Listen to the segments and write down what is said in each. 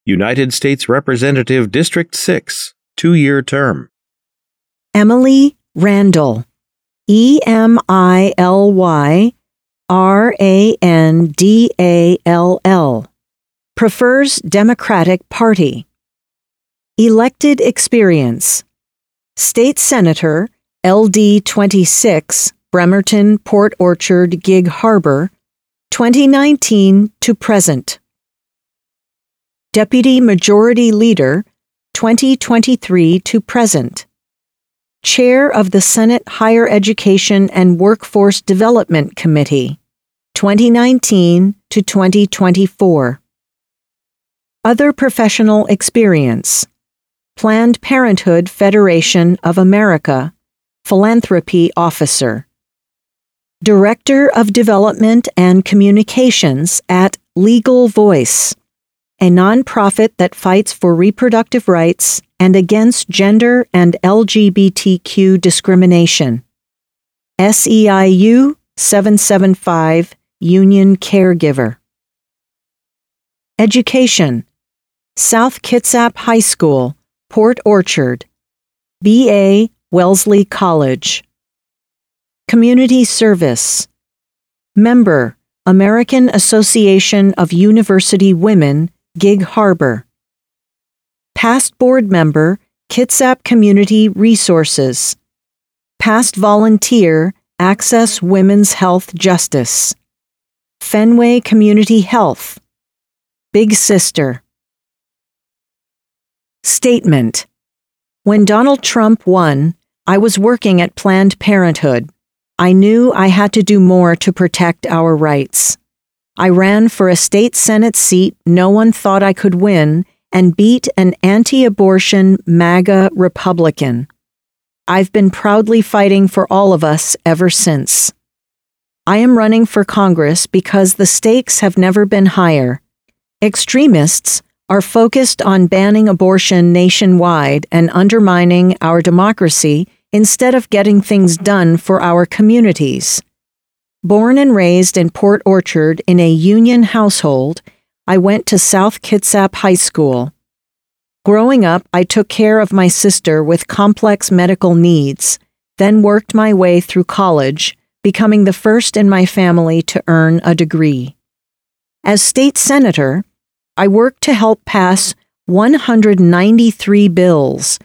United States Representative District 6, 2-year term. Emily Randall, EMILYRANDALL, prefers Democratic Party. Elected experience: State Senator, LD 26, Bremerton, Port Orchard, Gig Harbor, 2019 to present. Deputy Majority Leader, 2023 to present. Chair of the Senate Higher Education and Workforce Development Committee, 2019 to 2024. Other professional experience: Planned Parenthood Federation of America, Philanthropy Officer. Director of Development and Communications at Legal Voice, a nonprofit that fights for reproductive rights and against gender and LGBTQ discrimination. SEIU 775 Union Caregiver. Education: South Kitsap High School, Port Orchard, BA Wellesley College. Community service: Member, American Association of University Women, Gig Harbor. Past board member, Kitsap Community Resources. Past volunteer, Access Women's Health Justice. Fenway Community Health. Big Sister. Statement: When Donald Trump won, I was working at Planned Parenthood. I knew I had to do more to protect our rights. I ran for a state Senate seat no one thought I could win and beat an anti-abortion MAGA Republican. I've been proudly fighting for all of us ever since. I am running for Congress because the stakes have never been higher. Extremists are focused on banning abortion nationwide and undermining our democracy instead of getting things done for our communities. Born and raised in Port Orchard in a union household, I went to South Kitsap High School. Growing up, I took care of my sister with complex medical needs, then worked my way through college, becoming the first in my family to earn a degree. As state senator, I worked to help pass 193 bills,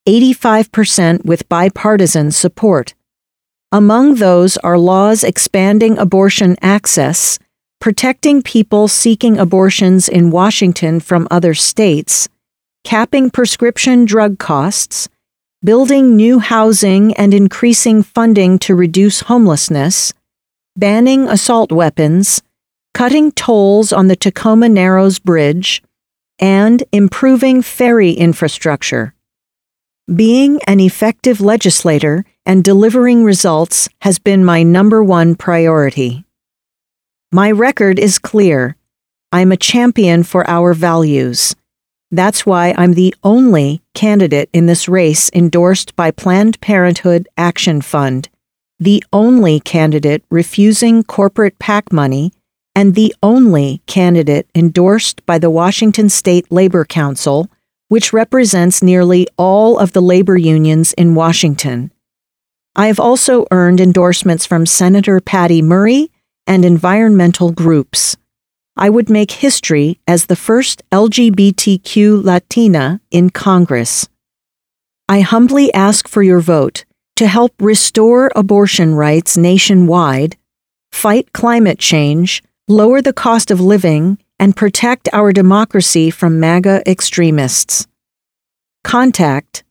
85% with bipartisan support. Among those are laws expanding abortion access, protecting people seeking abortions in Washington from other states, capping prescription drug costs, building new housing and increasing funding to reduce homelessness, banning assault weapons, cutting tolls on the Tacoma Narrows Bridge, and improving ferry infrastructure. Being an effective legislator and delivering results has been my number one priority. My record is clear. I'm a champion for our values. That's why I'm the only candidate in this race endorsed by Planned Parenthood Action Fund, the only candidate refusing corporate PAC money, and the only candidate endorsed by the Washington State Labor Council, which represents nearly all of the labor unions in Washington. I have also earned endorsements from Senator Patty Murray and environmental groups. I would make history as the first LGBTQ Latina in Congress. I humbly ask for your vote to help restore abortion rights nationwide, fight climate change, lower the cost of living, and protect our democracy from MAGA extremists. Contact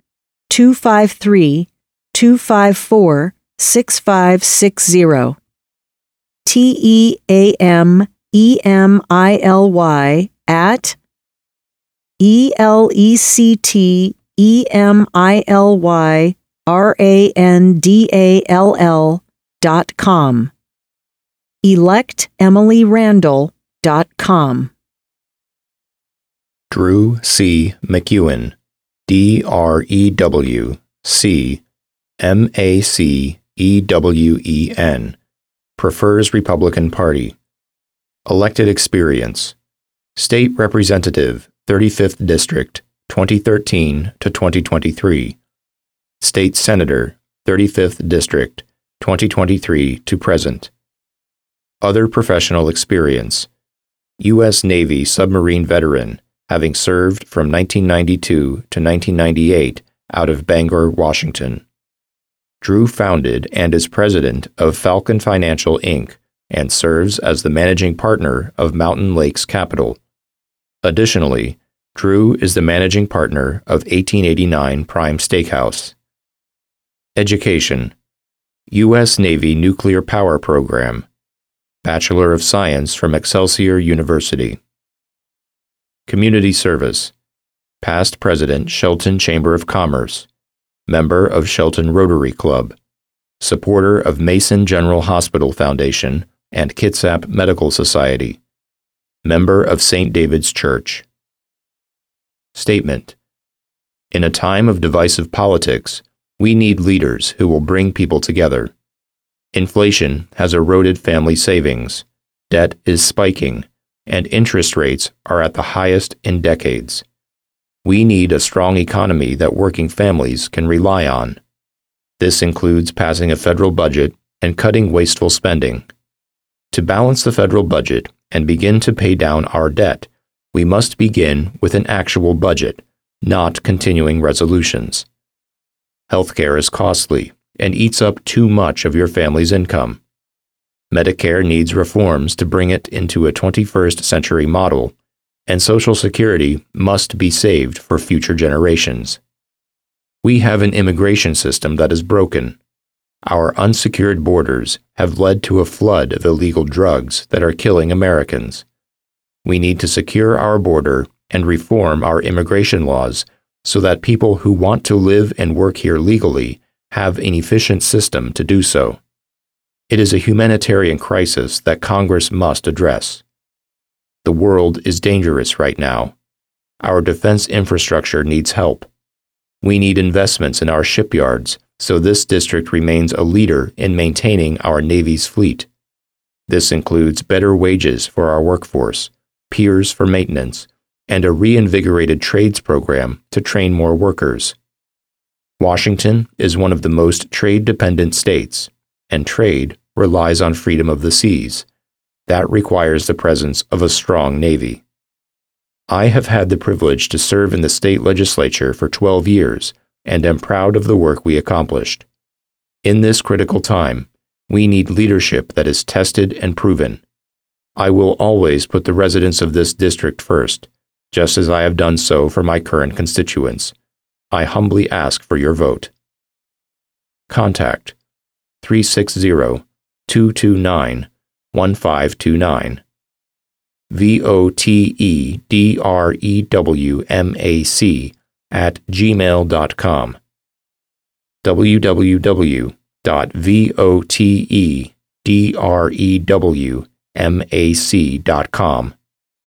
253-254-6560. TEAMEMILY at ELECTEMILYRANDALL.com. ElectEmilyRandall.com. Drew C. McEwen, DREWCMACEWEN, prefers Republican Party. Elected experience: State Representative, 35th District, 2013 to 2023. State Senator, 35th District, 2023 to present. Other professional experience: U.S. Navy submarine veteran, having served from 1992 to 1998 out of Bangor, Washington. Drew founded and is president of Falcon Financial, Inc., and serves as the managing partner of Mountain Lakes Capital. Additionally, Drew is the managing partner of 1889 Prime Steakhouse. Education: U.S. Navy Nuclear Power Program, Bachelor of Science from Excelsior University. Community service: past President Shelton Chamber of Commerce, member of Shelton Rotary Club, supporter of Mason General Hospital Foundation and Kitsap Medical Society, member of St. David's Church. Statement: in a time of divisive politics, we need leaders who will bring people together. Inflation has eroded family savings, debt is spiking, and interest rates are at the highest in decades. We need a strong economy that working families can rely on. This includes passing a federal budget and cutting wasteful spending. To balance the federal budget and begin to pay down our debt, we must begin with an actual budget, not continuing resolutions. Healthcare is costly and eats up too much of your family's income. Medicare needs reforms to bring it into a 21st century model, and Social Security must be saved for future generations. We have an immigration system that is broken. Our unsecured borders have led to a flood of illegal drugs that are killing Americans. We need to secure our border and reform our immigration laws so that people who want to live and work here legally have an efficient system to do so. It is a humanitarian crisis that Congress must address. The world is dangerous right now. Our defense infrastructure needs help. We need investments in our shipyards so this district remains a leader in maintaining our Navy's fleet. This includes better wages for our workforce, piers for maintenance, and a reinvigorated trades program to train more workers. Washington is one of the most trade-dependent states, and trade relies on freedom of the seas. That requires the presence of a strong Navy. I have had the privilege to serve in the state legislature for 12 years and am proud of the work we accomplished. In this critical time, we need leadership that is tested and proven. I will always put the residents of this district first, just as I have done so for my current constituents. I humbly ask for your vote. Contact 360-229-1529. VOTEDREWMAC www.votedrewmac.com